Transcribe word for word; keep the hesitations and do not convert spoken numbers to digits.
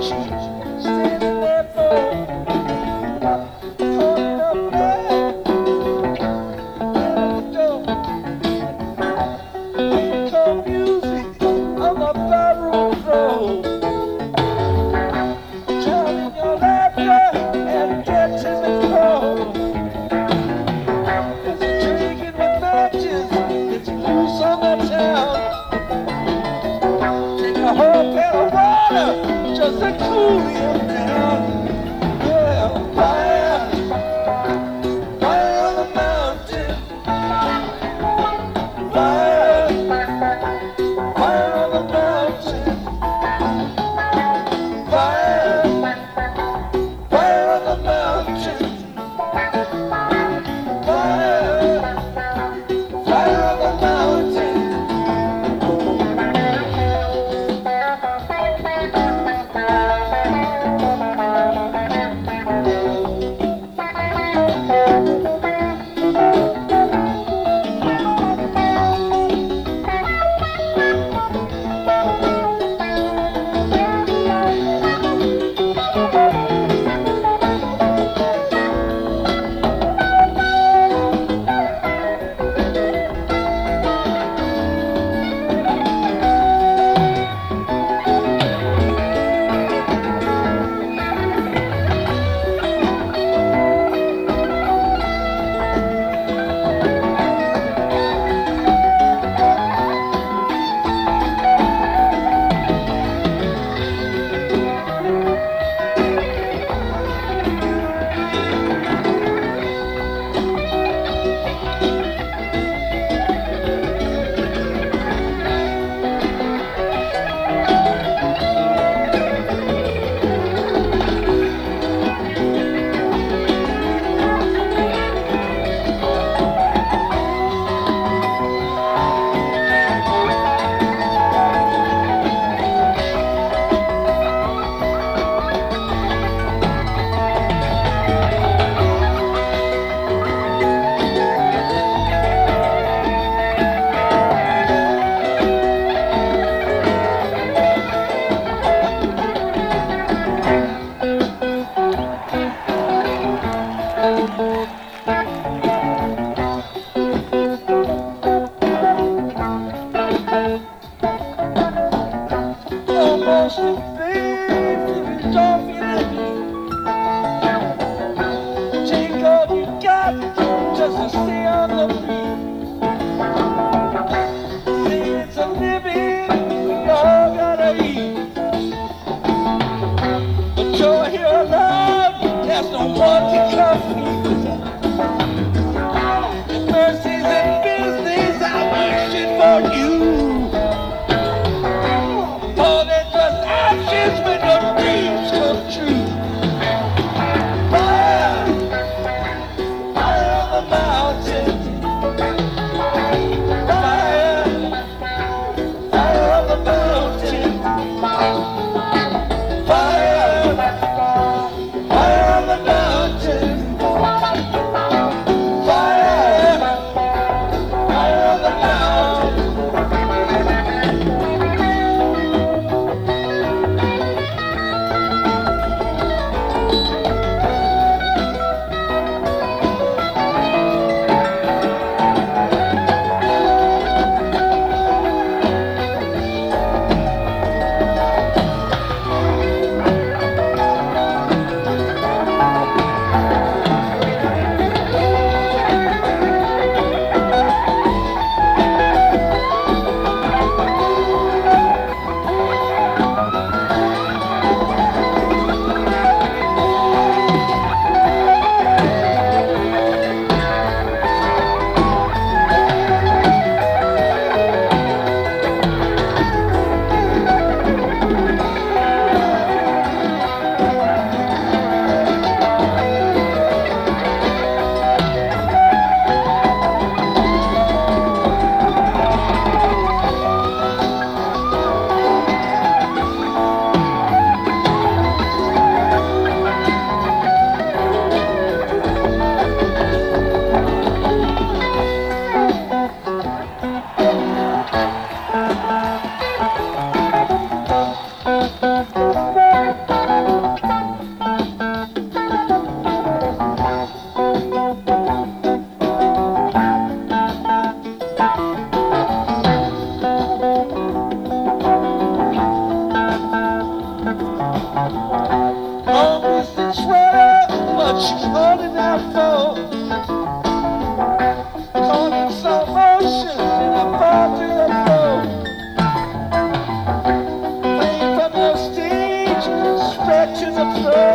standing there for calling up back at the door. Call music on the barroom floor, drowning your laughter and catching the cold. It's drinking with matches, it's loose on the town. Take a whole pan of water just to cool him down. Yeah, fire, fire on the mountain. Fire, fire on the mountain. Fire, fire on the mountain. Fire, fire on the mountain. Almost a baby, don't feel the heat. Take all you got just to stay on the beat. See, it's a living, we all gotta eat. But you're here alive, there's no one to compete. If mercy's in business, I'm wishing for you. Oh, they just ask Long distance sweater, what you holding out for? Caught in slow motion and I fall to the floor. Fame from your stage, spread to the floor.